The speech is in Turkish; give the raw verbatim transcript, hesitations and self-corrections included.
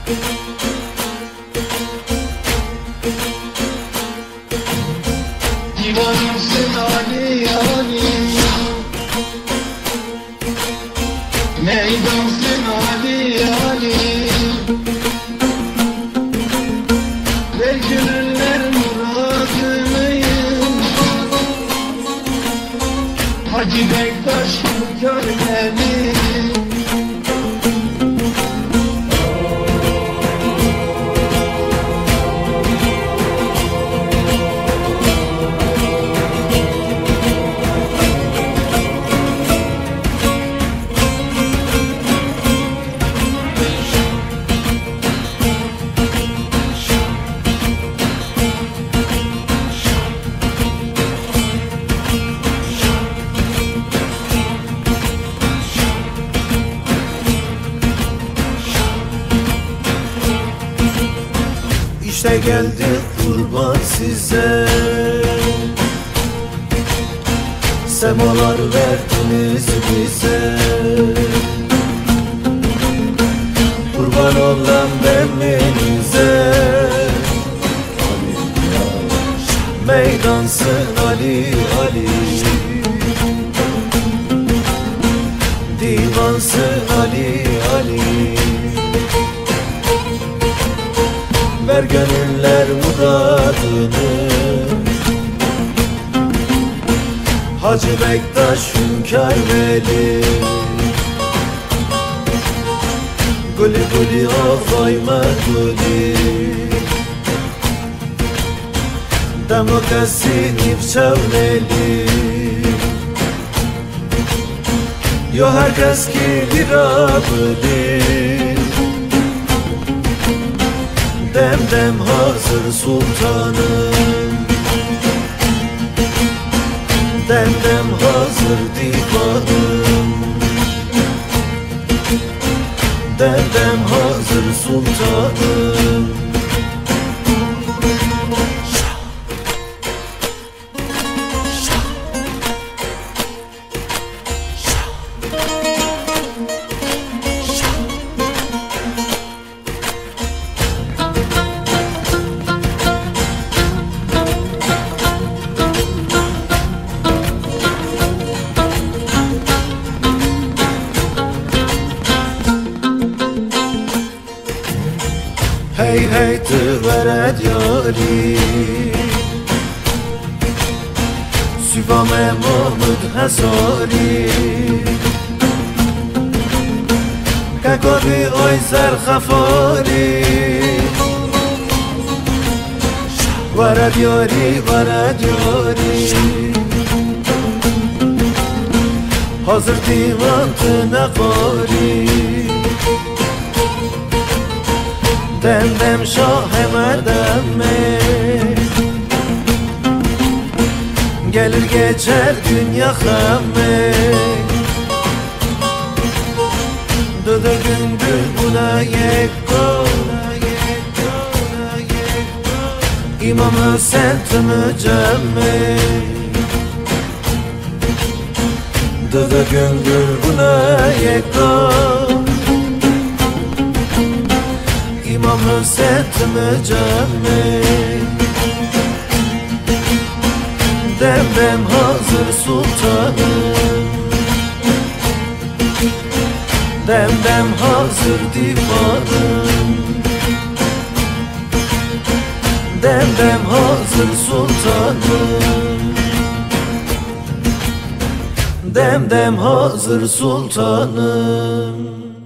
Divanımsın Ali Ali, meydansın Ali Ali. Ver gönüller muradını, Hacı Bektaş görmeli. İşte geldi kurban size, semalar verdiniz bize. Kurban olan deminize, meydansın Ali Ali, divansın Ali Ali. Ver gönüller muradını, Hacı Bektaş Hünkar Veli. Guli guli ağlayma guli, demokrasi nifçavneli. Yo herkes ki dirabili, dem dem hazır sultanım, dem dem hazır divanım, dem dem hazır sultanım. Hey hey tıveret yari, Sübame Mahmud Hasari. Kakabi oyzer khafari, Varat yari, varat yari. Hazır divan tınakari, dem dem şah-ı merdeme. Gelir geçer dünya hamme, Dıdı gündür buna yekko, İmam Hüseyin mücemme. Dıdı gündür buna yekko, İmam Hüseyin mücemme. Dem dem hazır sultanım, dem dem hazır divanım, dem dem hazır sultanım, dem dem hazır sultanım.